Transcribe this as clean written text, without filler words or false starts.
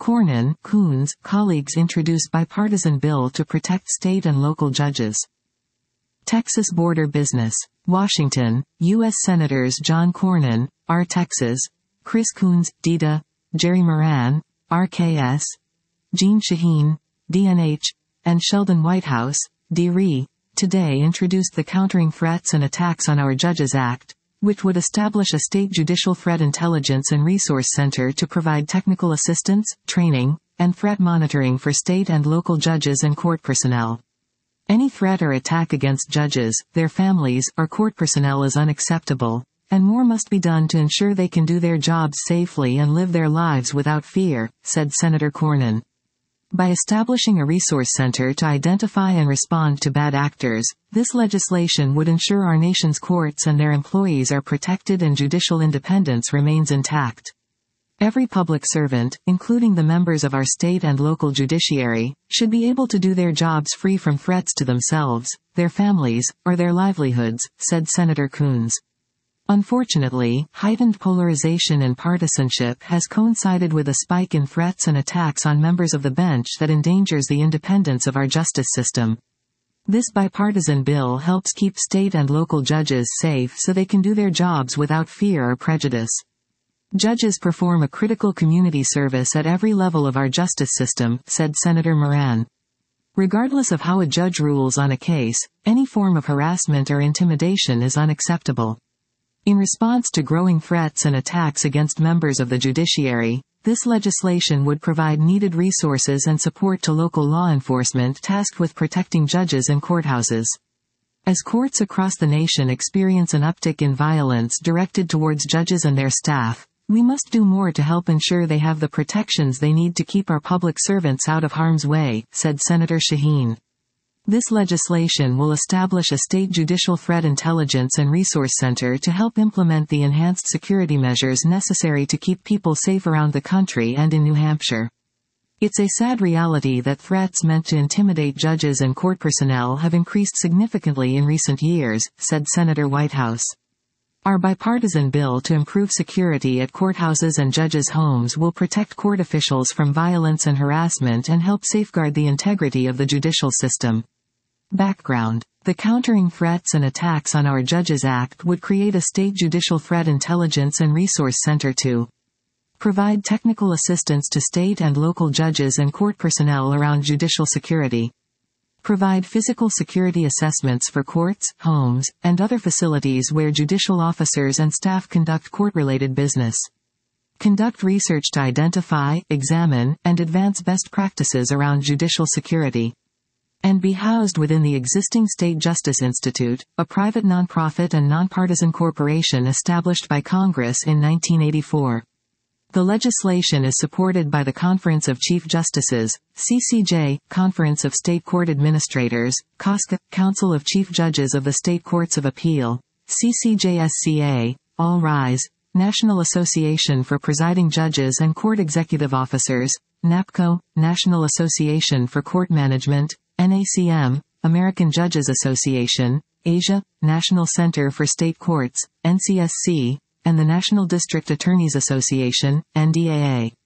Cornyn, Coons, colleagues introduce bipartisan bill to protect state and local judges. Texas border business. Washington, U.S. Senators John Cornyn, R. Texas, Chris Coons, DITA, Jerry Moran, RKS, Jeanne Shaheen, DNH, and Sheldon Whitehouse, DRE, today introduced the Countering Threats and Attacks on Our Judges Act, which would establish a state judicial threat intelligence and resource center to provide technical assistance, training, and threat monitoring for state and local judges and court personnel. Any threat or attack against judges, their families, or court personnel is unacceptable, and more must be done to ensure they can do their jobs safely and live their lives without fear, said Senator Cornyn. By establishing a resource center to identify and respond to bad actors, this legislation would ensure our nation's courts and their employees are protected and judicial independence remains intact. Every public servant, including the members of our state and local judiciary, should be able to do their jobs free from threats to themselves, their families, or their livelihoods, said Senator Coons. Unfortunately, heightened polarization and partisanship has coincided with a spike in threats and attacks on members of the bench that endangers the independence of our justice system. This bipartisan bill helps keep state and local judges safe so they can do their jobs without fear or prejudice. Judges perform a critical community service at every level of our justice system, said Senator Moran. Regardless of how a judge rules on a case, any form of harassment or intimidation is unacceptable. In response to growing threats and attacks against members of the judiciary, this legislation would provide needed resources and support to local law enforcement tasked with protecting judges and courthouses. As courts across the nation experience an uptick in violence directed towards judges and their staff, we must do more to help ensure they have the protections they need to keep our public servants out of harm's way, said Senator Shaheen. This legislation will establish a state judicial threat intelligence and resource center to help implement the enhanced security measures necessary to keep people safe around the country and in New Hampshire. It's a sad reality that threats meant to intimidate judges and court personnel have increased significantly in recent years, said Senator Whitehouse. Our bipartisan bill to improve security at courthouses and judges' homes will protect court officials from violence and harassment and help safeguard the integrity of the judicial system. Background. The Countering Threats and Attacks on Our Judges Act would create a state judicial threat intelligence and resource center to provide technical assistance to state and local judges and court personnel around judicial security. Provide physical security assessments for courts, homes, and other facilities where judicial officers and staff conduct court-related business. Conduct research to identify, examine, and advance best practices around judicial security. And be housed within the existing State Justice Institute, a private nonprofit and nonpartisan corporation established by Congress in 1984. The legislation is supported by the Conference of Chief Justices, CCJ, Conference of State Court Administrators, COSCA, Council of Chief Judges of the State Courts of Appeal, CCJSCA, All Rise, National Association for Presiding Judges and Court Executive Officers, NAPCO, National Association for Court Management, NACM, American Judges Association, Asia, National Center for State Courts, NCSC, and the National District Attorneys Association, NDAA.